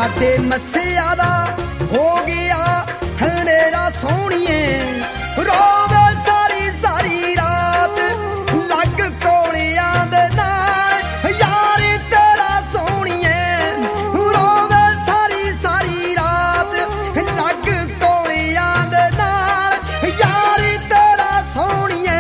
साडे मस्सिया दा हो गया हनेरा सोहणीए रोवे सारी सारी रात लग कोलियां दे नाल यार तेरा सोहणीए रोवे सारी सारी रात लग कोलियां दे नाल यार तेरा सोहणीए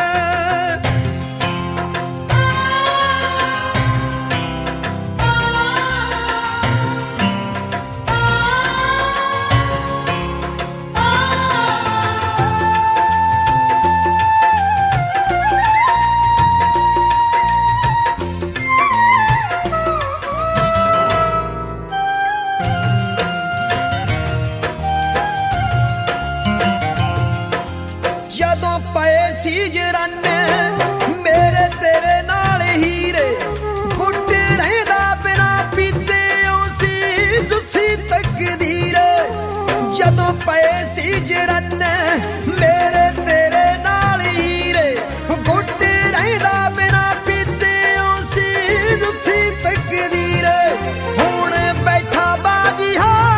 ਜਦੋਂ ਪਏ ਸੀ ਜਰਾਨੇ ਮੇਰੇ ਤੇਰੇ ਨਾਲ ਹੀਰੇ ਗੁੱਟ ਰਹਿੰਦਾ ਬਿਨਾ ਪੀਤੇ ਸੀ ਦੁੱਸੀ ਤਕਦੀਰ ਜਦੋਂ ਪਏ ਸੀ ਜਰਾਨੇ ਮੇਰੇ ਤੇਰੇ ਨਾਲ ਹੀਰੇ ਗੁੱਟ ਰਹਿੰਦਾ ਬਿਨਾ ਪੀਤੇ ਸੀ ਦੁੱਸੀ ਤਕਦੀਰ ਹੁਣ ਬੈਠਾ ਬਾਜੀ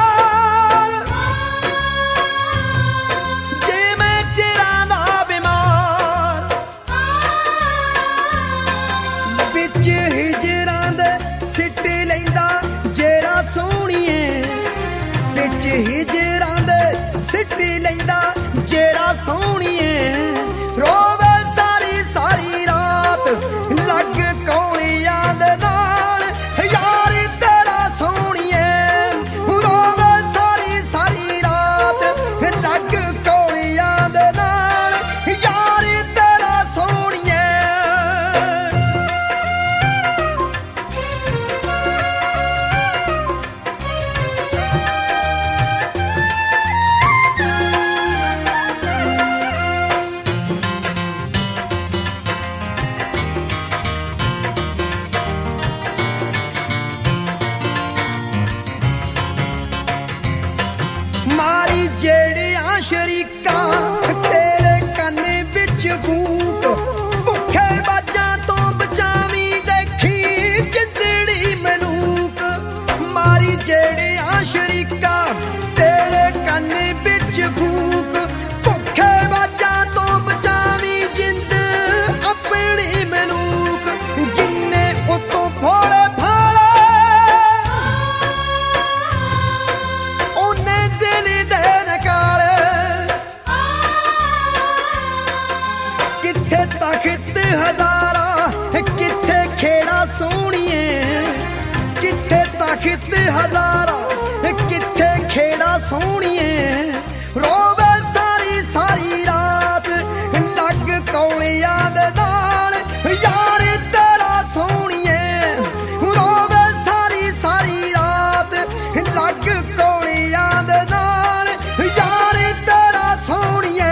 हिजरां दे सिट लैंदा जेरा सोहणीए विच हिजरां दे सिट लैंदा जेरा सोहणीए रोवे सारी सारी रात लग कोलियां दे नाल यार तेरा सोहणीए रोवे सारी सारी रात लग कोलियां दे नाल यार तेरा सोहणीए मारी जेड़ियां शरीका तेरे कन्ने विच फूक भुखे बाजां तो बचावी देखी जिंदड़ी मलूक मारी जेड़ियां शरीका तेरे कन्ने विच फूक भुखे बाजां तो बचावी जिंद अपनी मलूक जिन्ने उतों फोड़े तख्त हजारा किथे खेड़ा सोहणीए किथे तख्त हजारा किथे खेड़ा सोहणीए रोवे सारी सारी रात लग कोलियां दे नाल यार तेरा सोहणीए रोवे सारी सारी रात लग कोलियां दे नाल यार तेरा सोहणीए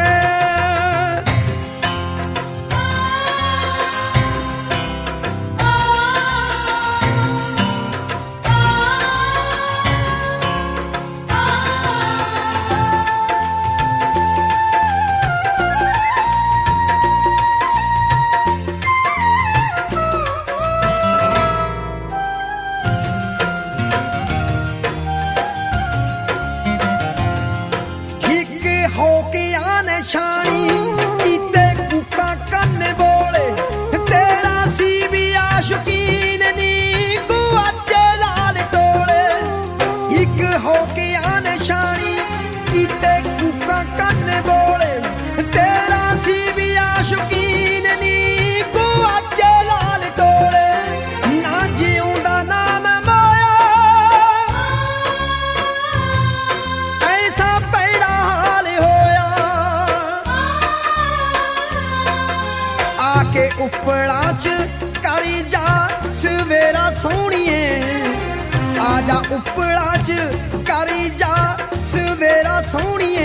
छाणी कीते कूका कन्न बोले तेरा सी भी आशुकीन नी गुआचे लाल टोले एक हो के आने छाणी कीते कूका कन्न बोले तेरा सी भी आशुकीन नी गुआचे लाल टोले ना जिउंदा नाम माया ऐसा पैड़ा हाल होया आके उपड़ा च करी जा सवेरा सोहणीए आजा उपड़ा च करी जा सवेरा सोहणीए